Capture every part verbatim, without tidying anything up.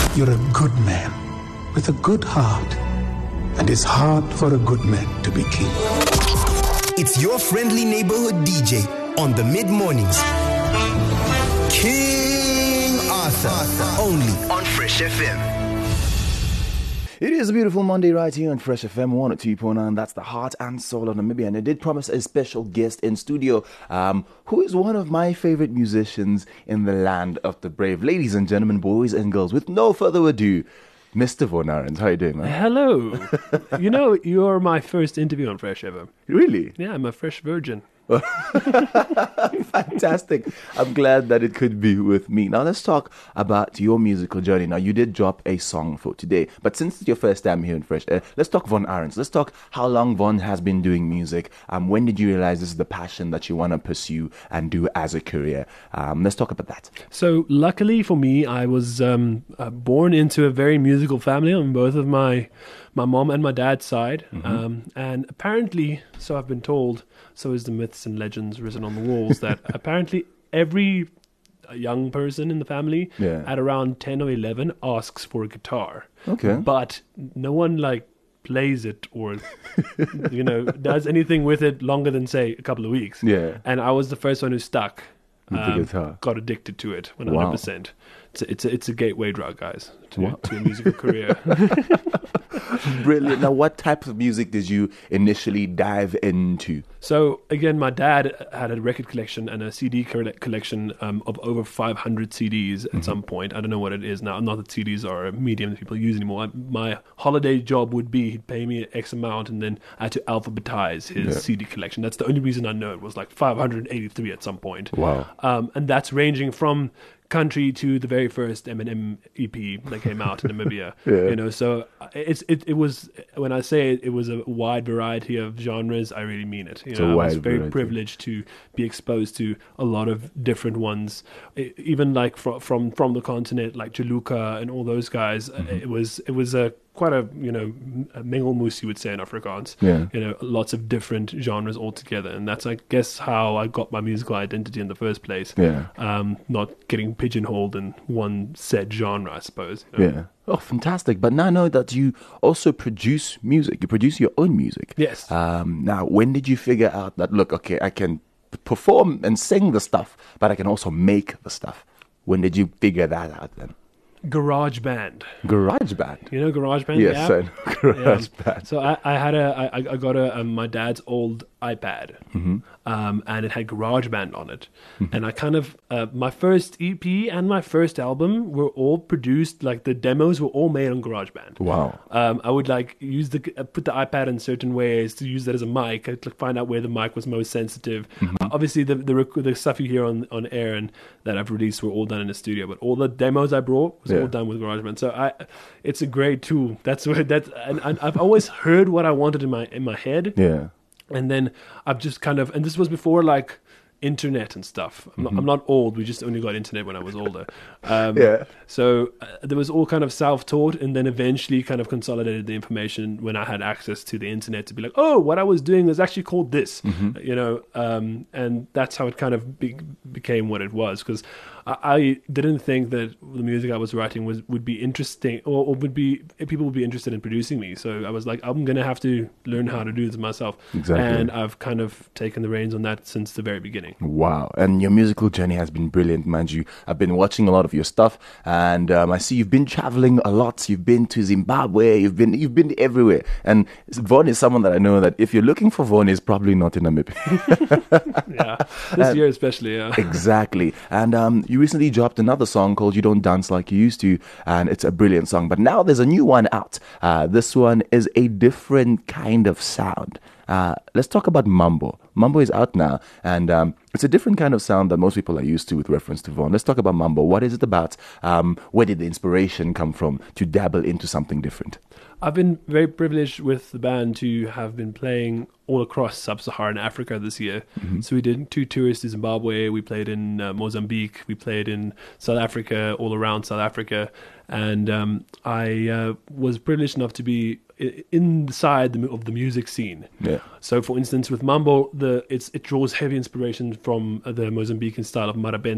You're a good man with a good heart, and it's hard for a good man to be king. It's your friendly neighborhood D J on the mid-mornings. King Arthur, only on Fresh F M. It is a beautiful Monday right here on Fresh F M one oh two point nine. That's the heart and soul of Namibia. And I did promise a special guest in studio, um, who is one of my favorite musicians in the land of the brave. Ladies and gentlemen, boys and girls, with no further ado, Mister Von Arends. How are you doing, man? Hello. You know, you're my first interview on Fresh F M. Really? Yeah, I'm a fresh virgin. Fantastic. I'm glad that it could be with me. Now let's talk about your musical journey. Now you did drop a song for today, but since it's your first time here in Fresh Air, let's talk Von Arends. Let's talk how long Von has been doing music. Um, when did you realize this is the passion that you want to pursue and do as a career? Um, let's talk about that. So luckily for me, I was um, uh, born into a very musical family on both of my my mom and my dad's side. Mm-hmm. Um, and apparently, so I've been told, so is the myths and legends written on the walls, that apparently every young person in the family yeah. at around ten or eleven asks for a guitar. Okay. But no one like plays it or, you know, does anything with it longer than, say, a couple of weeks. Yeah. And I was the first one who stuck. With the guitar. Got addicted to it one hundred percent. Wow. It's a, it's a, it's a gateway drug, guys, to, wow. to a musical career. Brilliant. Now, what type of music did you initially dive into? So, again, my dad had a record collection and a C D collection um, of over five hundred C Ds at mm-hmm. some point. I don't know what it is now. Not that C Ds are a medium that people use anymore. I, my holiday job would be he'd pay me X amount and then I had to alphabetize his yeah. C D collection. That's the only reason I know it was like five hundred eighty-three at some point. Wow. Um, and that's ranging from country to the very first Eminem E P that came out in Namibia. Yeah. You know, so it's it, it was, when I say it, it was a wide variety of genres, I really mean it. You it's know, I was very variety. privileged to be exposed to a lot of different ones, it, even like from from from the continent, like Jaluka and all those guys. Mm-hmm. It was it was a quite a, you know, a mengelmoes, you would say in Afrikaans. Yeah. You know, lots of different genres all together. And that's, I guess, how I got my musical identity in the first place. Yeah. Um, not getting pigeonholed in one said genre, I suppose. You know? Yeah. Oh, fantastic. But now I know that you also produce music. You produce your own music. Yes. Um, now, when did you figure out that, look, okay, I can perform and sing the stuff, but I can also make the stuff? When did you figure that out then? Garage Band. Garage Band. You know Garage Band? Yes, yeah. I know Garage yeah. Band. So I, I had a, I, I got a, um, my dad's old iPad, mm-hmm. um, and it had Garage Band on it. Mm-hmm. And I kind of, uh, my first E P and my first album were all produced, like the demos were all made on Garage Band. Wow. Um, I would like use the, uh, put the iPad in certain ways to use that as a mic. I'd like, find out where the mic was most sensitive. Mm-hmm. Uh, obviously the, the rec- the stuff you hear on, on air and that I've released were all done in the studio, but all the demos I brought was yeah. all done with Garage Band. So I, it's a great tool. That's where that, and, and I've always heard what I wanted in my, in my head. Yeah. And then I've just kind of, and this was before like internet and stuff. I'm, mm-hmm. not, I'm not old. We just only got internet when I was older. Um, yeah. So uh, there was all kind of self-taught, and then eventually kind of consolidated the information when I had access to the internet to be like, oh, what I was doing was actually called this, mm-hmm. you know, um, and that's how it kind of be- became what it was. Because I, I didn't think that the music I was writing was would be interesting, or, or would be people would be interested in producing me. So I was like, I'm gonna have to learn how to do this myself. Exactly. And I've kind of taken the reins on that since the very beginning. Wow. And your musical journey has been brilliant, mind you. I've been watching a lot of your stuff, and um, I see you've been traveling a lot. You've been to Zimbabwe. You've been you've been everywhere. And Von is someone that I know that if you're looking for Von, is probably not in Namibia. Yeah, this and, year especially. Yeah, exactly. And um, you recently dropped another song called "You Don't Dance Like You Used To," and it's a brilliant song. But now there's a new one out. Uh, this one is a different kind of sound. Uh, let's talk about Mambo. Mambo is out now, and um, it's a different kind of sound that most people are used to with reference to Von. Let's talk about Mambo. What is it about? Um, where did the inspiration come from to dabble into something different? I've been very privileged with the band to have been playing all across sub-Saharan Africa this year. Mm-hmm. So we did two tours to Zimbabwe, we played in uh, Mozambique, we played in South Africa, all around South Africa. And um, I uh, was privileged enough to be inside the, of the music scene. Yeah. So, for instance, with Mambo, the it's, it draws heavy inspiration from the Mozambican style of marabenta,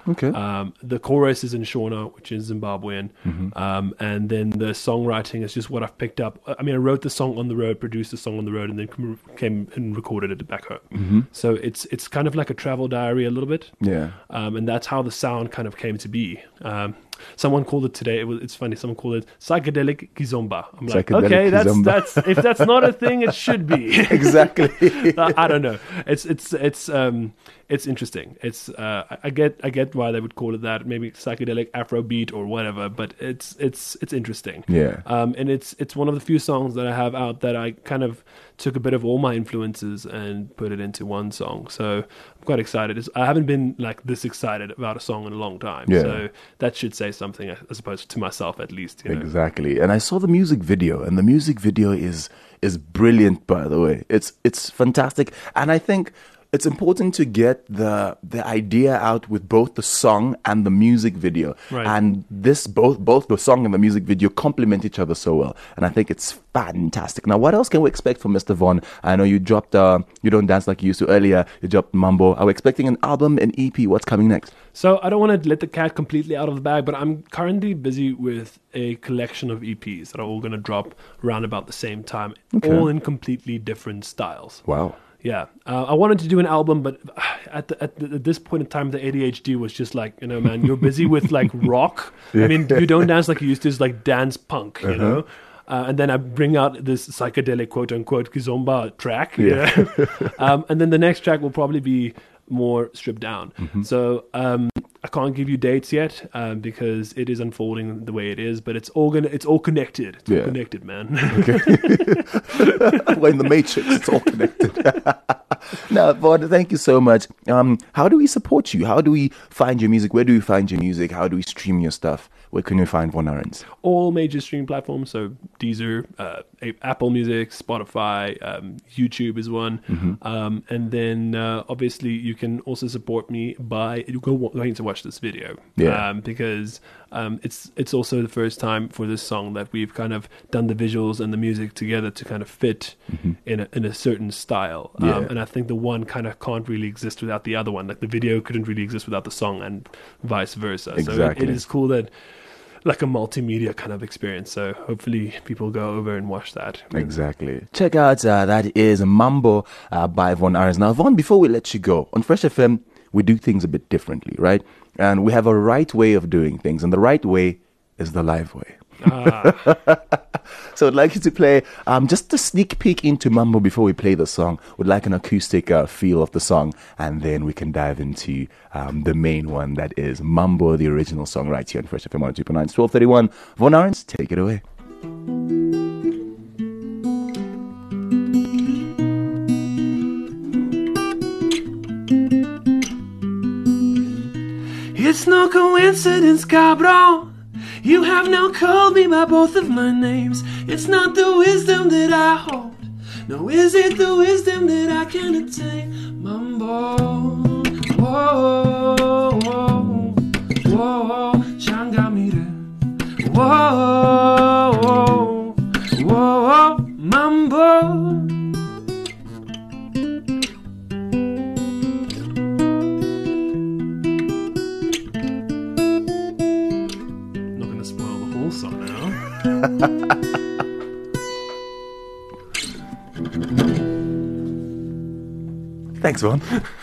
Okay. Um, the chorus is in Shona, which is Zimbabwean. Mm-hmm. Um, and then the songwriting is just what I've picked up. I mean, I wrote the song on the road, produced the song on the road, and then com- came and recorded it back home. Mm-hmm. So it's it's kind of like a travel diary a little bit. Yeah. Um, and that's how the sound kind of came to be. Um, someone called it today. It was, it's funny. Someone called it psychedelic kizomba. I'm like, Psychedelic okay, that's kizomba. that's if that's not a thing, it should be. Exactly. I, I don't know. It's it's it's um it's interesting. It's uh I I get I get why they would call it that. Maybe psychedelic Afrobeat or whatever. But it's it's it's interesting. Yeah. Um, and it's it's one of the few songs that I have out that I kind of took a bit of all my influences and put it into one song. So I'm quite excited. It's, I haven't been like this excited about a song in a long time. Yeah. So that should say something, I I suppose, to myself at least. You know? Exactly. And I saw the music video, and the music video is is brilliant, by the way. It's it's fantastic. And I think it's important to get the the idea out with both the song and the music video. Right. And this both both the song and the music video complement each other so well. And I think it's fantastic. Now, what else can we expect from Mister Von? I know you dropped uh, You Don't Dance Like You Used to earlier. You dropped Mambo. Are we expecting an album, an E P? What's coming next? So I don't want to let the cat completely out of the bag, but I'm currently busy with a collection of E Ps that are all going to drop around about the same time, Okay. all in completely different styles. Wow. Yeah, uh, I wanted to do an album, but at, the, at, the, at this point in time, the A D H D was just like, you know, man, you're busy with like rock. I mean, You Don't Dance Like You Used to is like dance punk, you Uh-huh. know. Uh, and then I bring out this psychedelic quote unquote kizomba track, you Yeah. know? um, and then the next track will probably be more stripped down. Mm-hmm. So um, I can't give you dates yet um, because it is unfolding the way it is, but it's all gonna, it's all connected. It's Yeah. all connected, man. We're in the Matrix. It's all connected. Now, Vaughn, thank you so much. Um, how do we support you? How do we find your music? Where do we find your music? How do we stream your stuff? Where can we find Von Arends? All major streaming platforms, so Deezer, uh, A- Apple Music, Spotify, um, YouTube is one. Mm-hmm. Um, and then uh, obviously you can also support me by go, going to watch this video. Yeah. Um, because um, it's it's also the first time for this song that we've kind of done the visuals and the music together to kind of fit in, a, in a certain style. Um, Mm-hmm. Yeah. And I think the one kind of can't really exist without the other one. Like the video couldn't really exist without the song and vice versa. So it, Exactly. it is cool that like a multimedia kind of experience. So hopefully people go over and watch that. Exactly. Check out, uh, that is Mambo uh, by Von Arends. Now, Von, before we let you go, on Fresh F M, we do things a bit differently, right? And we have a right way of doing things, and the right way is the live way. So I'd like you to play um, just a sneak peek into Mambo before we play the song. We'd like an acoustic uh, feel of the song, and then we can dive into um, the main one, that is Mambo, the original song, right here on Fresh F M one oh two point nine. It's twelve thirty-one. Von Arends, take it away. It's no coincidence, cabron. You have now called me by both of my names. It's not the wisdom that I hold. No, is it the wisdom that I can attain? Mambo. Whoa, whoa, whoa, Changamire. Whoa, whoa, whoa, Mambo. Song now. Thanks, Von.